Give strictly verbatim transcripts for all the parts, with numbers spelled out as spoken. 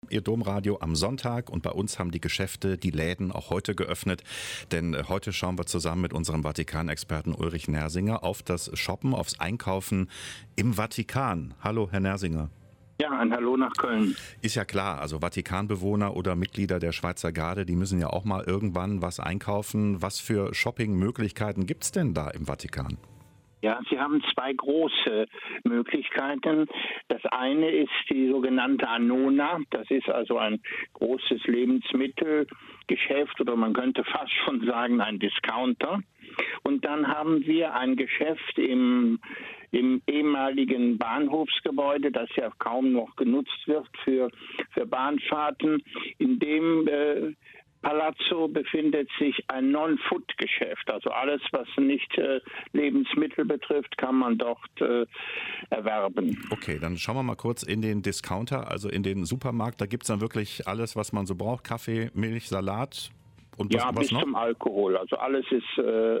Ihr Domradio am Sonntag und bei uns haben die Geschäfte, die Läden auch heute geöffnet, denn heute schauen wir zusammen mit unserem Vatikan-Experten Ulrich Nersinger auf das Shoppen, aufs Einkaufen im Vatikan. Hallo, Herr Nersinger. Ja, ein Hallo nach Köln. Ist ja klar, also Vatikanbewohner oder Mitglieder der Schweizer Garde, die müssen ja auch mal irgendwann was einkaufen. Was für Shoppingmöglichkeiten gibt es denn da im Vatikan? Ja, Sie haben zwei große Möglichkeiten. Das eine ist die sogenannte Annona. Das ist also ein großes Lebensmittelgeschäft oder man könnte fast schon sagen ein Discounter. Und dann haben wir ein Geschäft im, im ehemaligen Bahnhofsgebäude, das ja kaum noch genutzt wird für, für Bahnfahrten, in dem äh, Palazzo befindet sich ein Non-Food-Geschäft. Also alles, was nicht äh, Lebensmittel betrifft, kann man dort äh, erwerben. Okay, dann schauen wir mal kurz in den Discounter, also in den Supermarkt. Da gibt es dann wirklich alles, was man so braucht. Kaffee, Milch, Salat und was, ja, was bis noch? Zum Alkohol. Also alles ist äh,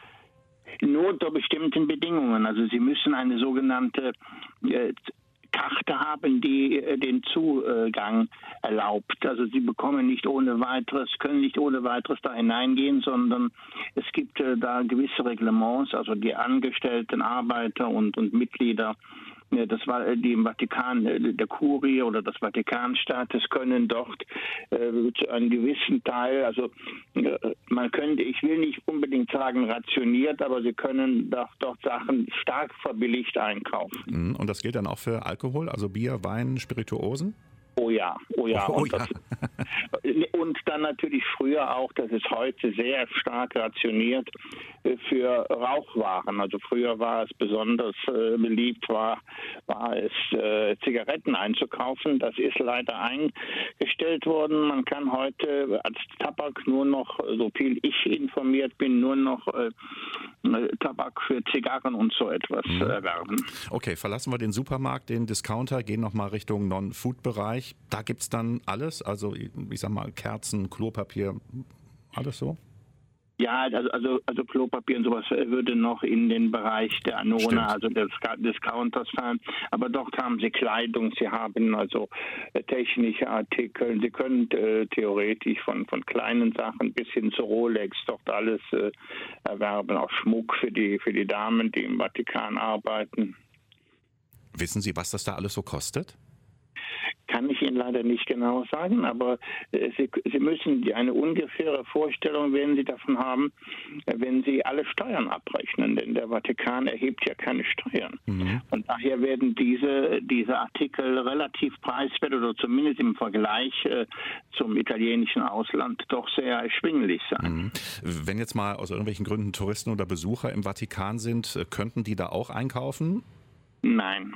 nur unter bestimmten Bedingungen. Also Sie müssen eine sogenannte äh, Karte haben, die äh, den Zugang erlaubt. Also Sie bekommen nicht ohne weiteres, können nicht ohne weiteres da hineingehen, sondern es gibt äh, da gewisse Reglements, also die Angestellten, Arbeiter und, und Mitglieder, äh, das war äh, die im Vatikan, äh, der Kurie oder des Vatikanstaates können dort äh, zu einem gewissen Teil, also äh, man könnte, ich will nicht unbedingt sagen rationiert, aber sie können doch dort Sachen stark verbilligt einkaufen. Und das gilt dann auch für Alkohol, also Bier, Wein, Spirituosen? Oh ja, oh ja. Oh, oh und, ja. Das, und dann natürlich früher auch, das ist heute sehr stark rationiert für Rauchwaren. Also früher war es besonders äh, beliebt, war, war es äh, Zigaretten einzukaufen. Das ist leider eingestellt worden. Man kann heute als Tabak nur noch, so viel ich informiert bin, nur noch äh, Tabak für Zigarren und so etwas mhm. erwerben. Okay, verlassen wir den Supermarkt, den Discounter, gehen nochmal Richtung Non-Food-Bereich. Da gibt es dann alles, also ich sag mal Kerzen, Klopapier, alles so? Ja, also, also, also Klopapier und sowas würde noch in den Bereich der Annona, Stimmt. also des Discounters fallen. Aber dort haben Sie Kleidung, Sie haben also äh, technische Artikel. Sie können äh, theoretisch von, von kleinen Sachen bis hin zu Rolex dort alles äh, erwerben. Auch Schmuck für die, für die Damen, die im Vatikan arbeiten. Wissen Sie, was das da alles so kostet? Kann ich Ihnen leider nicht genau sagen, aber äh, Sie, Sie müssen eine ungefähre Vorstellung, wenn Sie davon haben, äh, wenn Sie alle Steuern abrechnen, denn der Vatikan erhebt ja keine Steuern. Mhm. Und daher werden diese, diese Artikel relativ preiswert oder zumindest im Vergleich äh, zum italienischen Ausland doch sehr erschwinglich sein. Mhm. Wenn jetzt mal aus irgendwelchen Gründen Touristen oder Besucher im Vatikan sind, könnten die da auch einkaufen? Nein.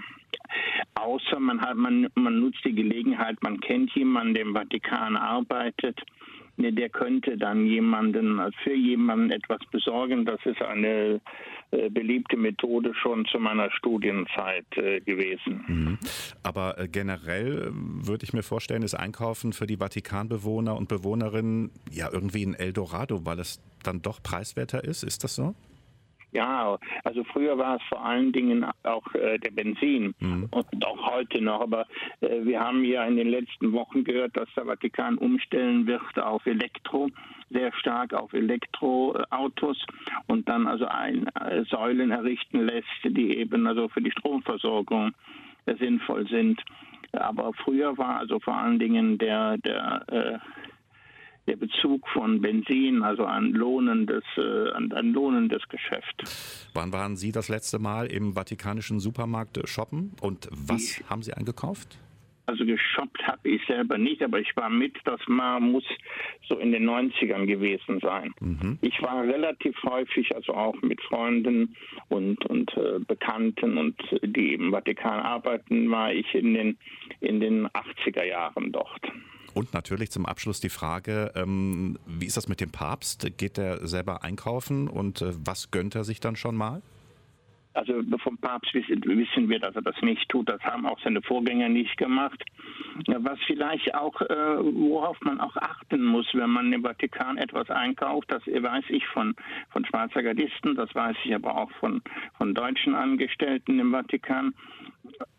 Außer man hat, man, man nutzt die Gelegenheit, man kennt jemanden, der im Vatikan arbeitet, der könnte dann jemanden, für jemanden etwas besorgen. Das ist eine äh, beliebte Methode schon zu meiner Studienzeit äh, gewesen. Mhm. Aber äh, generell würde ich mir vorstellen, ist Einkaufen für die Vatikanbewohner und Bewohnerinnen ja irgendwie ein Eldorado, weil es dann doch preiswerter ist. Ist das so? Ja, also früher war es vor allen Dingen auch äh, der Benzin mhm. und auch heute noch. Aber äh, wir haben ja in den letzten Wochen gehört, dass der Vatikan umstellen wird auf Elektro, sehr stark auf Elektroautos und dann also ein, äh, Säulen errichten lässt, die eben also für die Stromversorgung äh, sinnvoll sind. Aber früher war also vor allen Dingen der der äh, der Bezug von Benzin, also ein lohnendes, äh, ein lohnendes Geschäft. Wann waren Sie das letzte Mal im vatikanischen Supermarkt shoppen und was ich, haben Sie eingekauft? Also geshoppt habe ich selber nicht, aber ich war mit, das mal muss so in den neunzigern gewesen sein. Mhm. Ich war relativ häufig, also auch mit Freunden und, und äh, Bekannten und die im Vatikan arbeiten, war ich in den, in den achtziger Jahren dort. Und natürlich zum Abschluss die Frage, ähm, wie ist das mit dem Papst? Geht er selber einkaufen und äh, was gönnt er sich dann schon mal? Also vom Papst wissen, wissen wir, dass er das nicht tut. Das haben auch seine Vorgänger nicht gemacht. Was vielleicht auch, äh, worauf man auch achten muss, wenn man im Vatikan etwas einkauft, das weiß ich von, von Schweizer Gardisten, das weiß ich aber auch von, von deutschen Angestellten im Vatikan.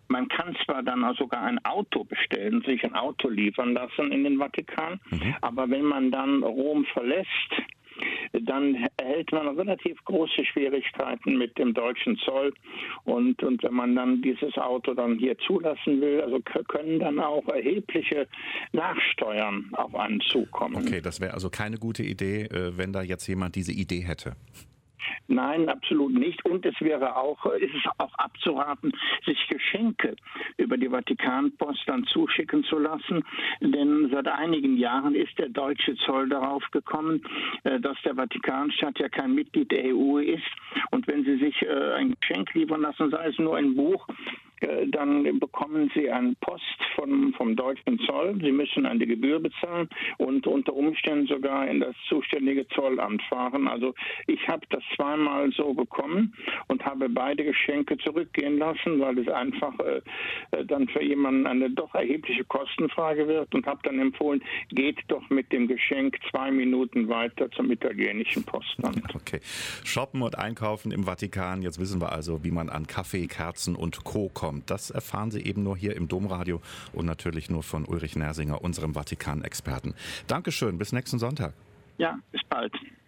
Man kann zwar dann auch sogar ein Auto bestellen, sich ein Auto liefern lassen in den Vatikan, mhm. aber wenn man dann Rom verlässt, dann erhält man relativ große Schwierigkeiten mit dem deutschen Zoll. Und, und wenn man dann dieses Auto dann hier zulassen will, also können dann auch erhebliche Nachsteuern auf einen zukommen. Okay, das wäre also keine gute Idee, wenn da jetzt jemand diese Idee hätte. Nein, absolut nicht. Und es wäre auch, ist es auch abzuraten, sich Geschenke über die Vatikanpost dann zuschicken zu lassen. Denn seit einigen Jahren ist der deutsche Zoll darauf gekommen, dass der Vatikanstaat ja kein Mitglied der E U ist. Und wenn Sie sich ein Geschenk liefern lassen, sei es nur ein Buch, dann bekommen Sie eine Post vom, vom deutschen Zoll. Sie müssen eine Gebühr bezahlen und unter Umständen sogar in das zuständige Zollamt fahren. Also ich habe das zweimal so bekommen und habe beide Geschenke zurückgehen lassen, weil es einfach äh, dann für jemanden eine doch erhebliche Kostenfrage wird, und habe dann empfohlen, geht doch mit dem Geschenk zwei Minuten weiter zum italienischen Postamt. Okay. Shoppen und einkaufen im Vatikan. Jetzt wissen wir also, wie man an Kaffee, Kerzen und Co. kommt. Das erfahren Sie eben nur hier im Domradio und natürlich nur von Ulrich Nersinger, unserem Vatikan-Experten. Dankeschön, bis nächsten Sonntag. Ja, bis bald.